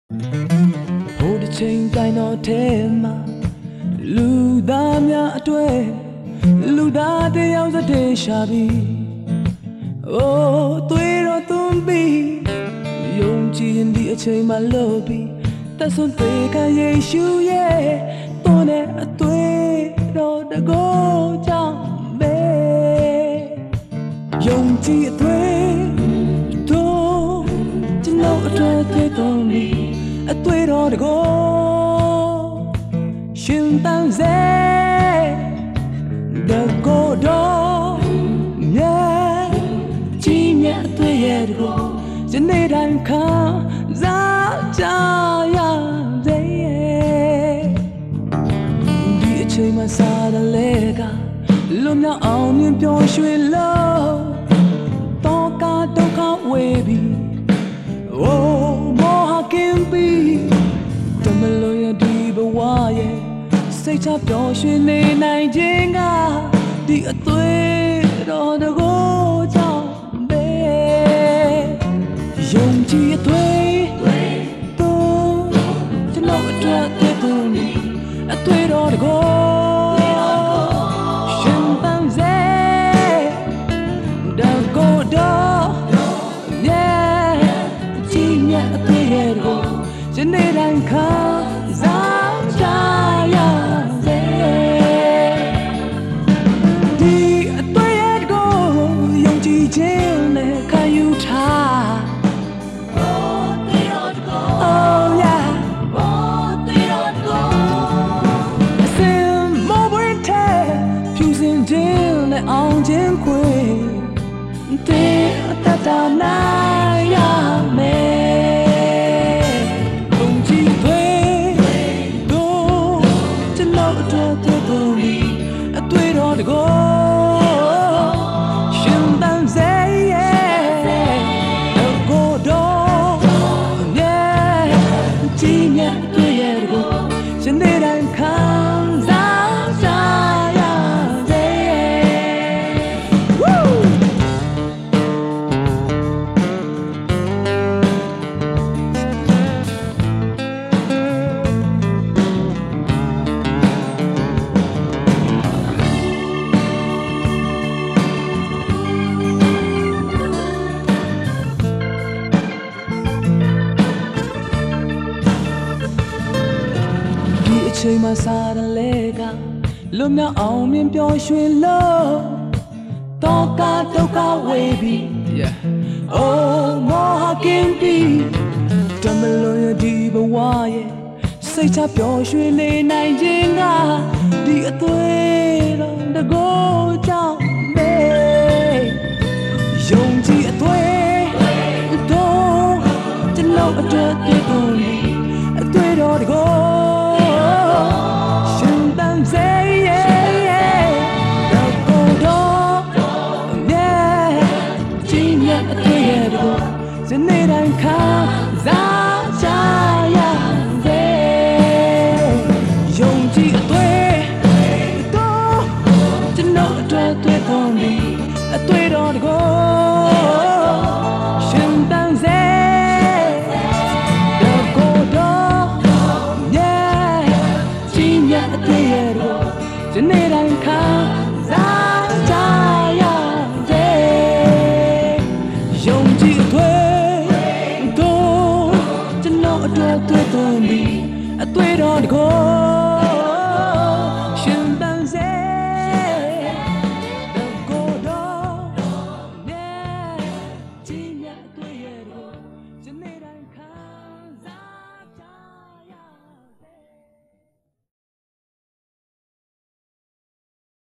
Hold the chainတိုင်းတော်ထဲမှာလူသားများအတွက်လူသားတယောက်စတဲ့ရှာပြီး Oh သွေးတော်သွန်းပြီးယုံကြည်ရင်ဒီအချိန်မှလို့ပြီးသက်ဆုံးသေးကယေရှုရဲ့သွန်းတဲ့အသွေးတော်တကောကြောင့်ပဲယုံကြည်အသွေးတော်ကျွန်တော်အတွက်သွေးသွန်းပြီးအသွေးတော်တကောရှင်တန်စေတကောတော်မြတ်ကြီးမြတ်အသွေးရဲ့တကောယနေ့တိုင်းခံစားကြရစေဒီအချိန်မှစားတဲ့လေကလွန်မြောက်အောင်မြင်ပျော်ရွှင်လို့တောကဒုက္ခဝေးပြီး Oh မောဟကင်းပြီးတမလို့ရဒီဘဝရဲ့စိတ်ချပျော်ရွှင်နေနိုင်ခြင်းကဒီအသွေးတော်တကောကြောင့်ပဲယုံကြည်အသွေးတော်ကျွန်တော်အတွက်သွေးသွန်းနေအသွေးတော်တကောရှင်ပန်းစေတကောတော်ရဲ့ကြီးမြတ်အသွေးရဲ့တကောယနေ့တိုင်းခံစားကြရစေဒီအသွေးရဲ့တကောယုံကြည်ခြင်းနဲ့ခံယူထား အောင်ခြင်းခွေတဲ့အတ္တနိုင်ရမယ်ဘုံကြည်သွေးတို့ကျွန်တော်အတွက်သွေးသွန်းပြီးအသွေးတော်တကောရှင်တန်စေရဲ့တကောတော်မြတ်ကြီးမြတ်အသွေးရဲ့တကောရှင်နေတိုင်းခံစားကြရချိန်မှစားတဲ့လေကလွန်မြောက်အောင်မြင်ပျော်ရွှင်လို့တောကဒုက္ခဝေးပြီး Oh မောဟကင်းပြီးတမလို့ရဒီဘဝရဲ့စိတ်ချပျော်ရွှင်နေနိုင်ခြင်းကဒီအသွေးတော်တကောကြောင့်ပဲယုံကြည်အသွေးတော်ကျွန်တော်အတွက်တည်ကုန်ပြီးအသွေးတော်တကောယနေ့တိုင်းခံစားကြရစေယုံကြည်အသွေးတော်ကျွန်တော်အတွက်သွေးသွန်းပြီးအသွေးတော်တကောရှင်တန်စေတကောတော်မြတ်ကြီးမြတ်အသွေးရဲ့တကောယနေ့တိုင်းခံစားကြရစေယုံကြည်အသွေးအတွက်သွေးသွန်းပြီးအသွေးတော်တကော